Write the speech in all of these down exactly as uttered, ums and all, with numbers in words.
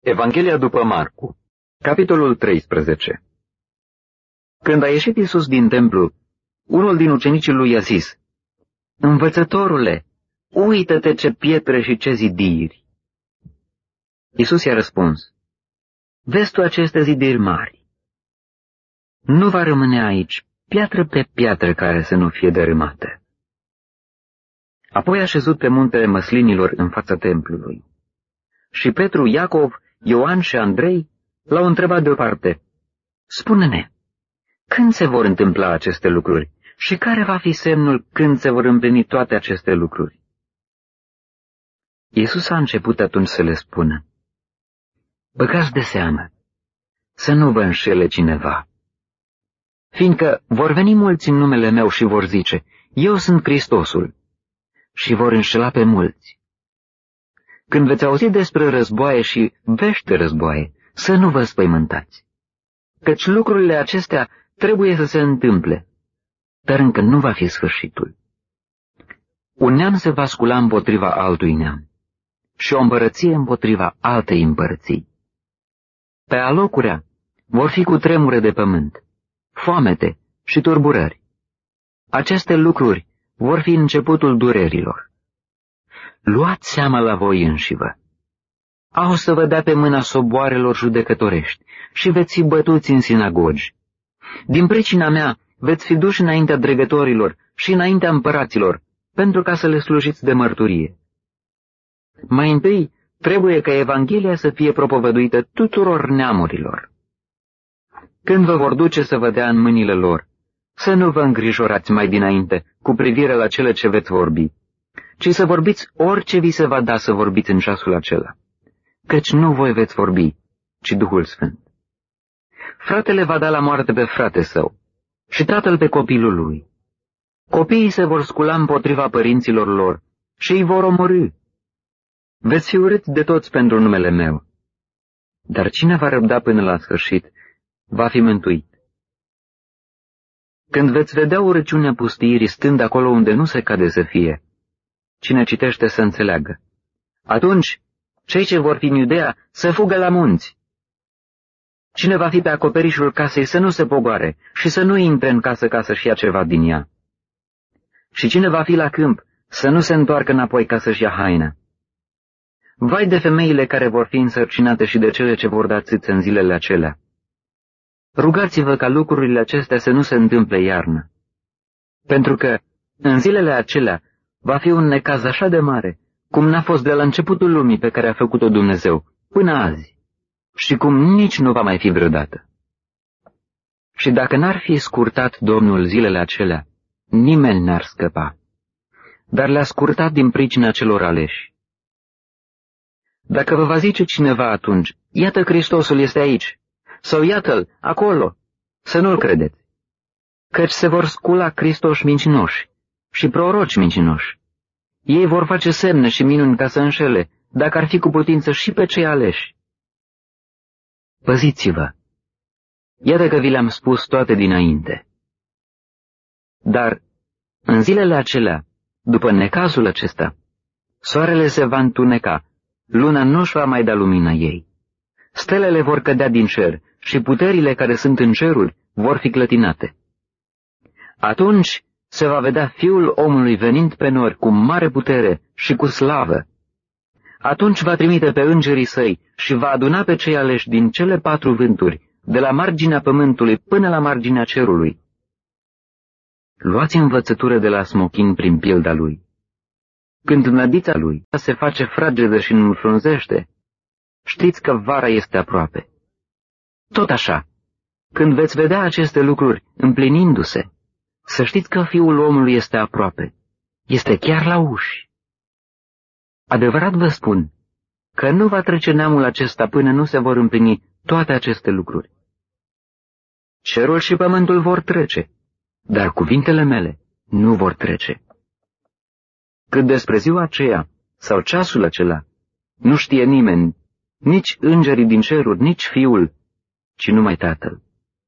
Evanghelia după Marcu, capitolul treisprezece. Când a ieșit Iisus din templu, unul din ucenicii lui i-a zis: „Învățătorule, uită-te ce pietre și ce zidiri!” Iisus i-a răspuns: „Vezi tu aceste zidiri mari? Nu va rămâne aici piatră pe piatră care să nu fie dărâmată.” Apoi a șezut pe muntele Măslinilor în fața templului. Și Petru, Iacov, Ioan și Andrei l-au întrebat deoparte: „Spune-ne, când se vor întâmpla aceste lucruri și care va fi semnul când se vor împlini toate aceste lucruri?” Iisus a început atunci să le spună: „Băgați de seamă să nu vă înșele cineva, fiindcă vor veni mulți în numele meu și vor zice: Eu sunt Hristosul, și vor înșela pe mulți. Când veți auzi despre războaie și vești de războaie, să nu vă spăimântați, căci lucrurile acestea trebuie să se întâmple, dar încă nu va fi sfârșitul. Un neam se va scula împotriva altui neam și o împărăție împotriva altei împărății. Pe alocurea vor fi cutremure de pământ, foamete și tulburări. Aceste lucruri vor fi începutul durerilor. Luați seama la voi înșivă. Au să vă dea pe mâna soboarelor judecătorești și veți fi bătuți în sinagogi. Din pricina mea veți fi duși înaintea dregătorilor și înaintea împăraților, pentru ca să le slujiți de mărturie. Mai întâi trebuie ca Evanghelia să fie propovăduită tuturor neamurilor. Când vă vor duce să vă dea în mâinile lor, să nu vă îngrijorați mai dinainte cu privire la cele ce veți vorbi, ci să vorbiți orice vi se va da să vorbiți în ceasul acela, căci nu voi veți vorbi, ci Duhul Sfânt. Fratele va da la moarte pe frate său și tatăl pe copilul lui. Copiii se vor scula împotriva părinților lor și îi vor omorî. Veți fi urâți de toți pentru numele meu, dar cine va răbda până la sfârșit va fi mântuit. Când veți vedea urăciunea pustiirii stând acolo unde nu se cade să fie, cine citește să înțeleagă. Atunci, cei ce vor fi în Iudea să fugă la munți. Cine va fi pe acoperișul casei să nu se pogoare și să nu intre în casă ca să-și ia ceva din ea. Și cine va fi la câmp să nu se întoarcă înapoi ca să-și ia haina. Vai de femeile care vor fi însărcinate și de cele ce vor da țâță în zilele acelea. Rugați-vă ca lucrurile acestea să nu se întâmple iarnă, pentru că în zilele acelea va fi un necaz așa de mare, cum n-a fost de la începutul lumii pe care a făcut-o Dumnezeu, până azi, și cum nici nu va mai fi vreodată. Și dacă n-ar fi scurtat Domnul zilele acelea, nimeni n-ar scăpa, dar le-a scurtat din pricina celor aleși. Dacă vă va zice cineva atunci: „Iată Hristosul este aici”, sau „Iată-l acolo”, să nu-l credeți, căci se vor scula Hristoși mincinoși și proroci mincinoși. Ei vor face semne și minuni ca să înșele, dacă ar fi cu putință, și pe cei aleși. Păziți-vă! Iată că vi le-am spus toate dinainte. Dar în zilele acelea, după necazul acesta, soarele se va întuneca, luna nu-și va mai da lumina ei. Stelele vor cădea din cer și puterile care sunt în ceruri vor fi clătinate. Atunci se va vedea Fiul omului venind pe nori cu mare putere și cu slavă. Atunci va trimite pe îngerii săi și va aduna pe cei aleși din cele patru vânturi, de la marginea pământului până la marginea cerului. Luați învățătură de la smochin prin pilda lui. Când nădița lui se face fragedă și înfrunzește, știți că vara este aproape. Tot așa, când veți vedea aceste lucruri împlinindu-se, să știți că Fiul omului este aproape, este chiar la uși. Adevărat vă spun că nu va trece neamul acesta până nu se vor împlini toate aceste lucruri. Cerul și pământul vor trece, dar cuvintele mele nu vor trece. Cât despre ziua aceea sau ceasul acela, nu știe nimeni, nici îngerii din ceruri, nici Fiul, ci numai Tatăl.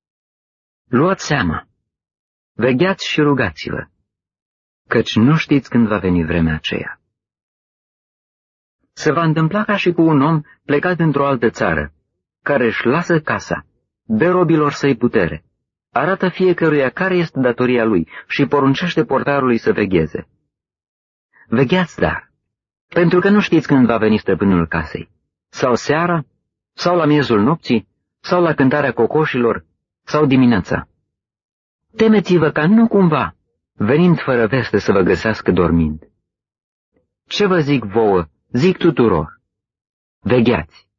Luați seama, vegheați și rugați-vă, căci nu știți când va veni vremea aceea. se va întâmpla ca și cu un om plecat într-o altă țară, care își lasă casa, dă robilor săi putere, arată fiecăruia care este datoria lui și poruncește portarului să vegheze. Vegheați, dar, pentru că nu știți când va veni stăpânul casei, sau seara, sau la miezul nopții, sau la cântarea cocoșilor, sau dimineața. Temeți-vă ca nu cumva, venind fără veste, să vă găsească dormind. Ce vă zic vouă, zic tuturor, vegheați!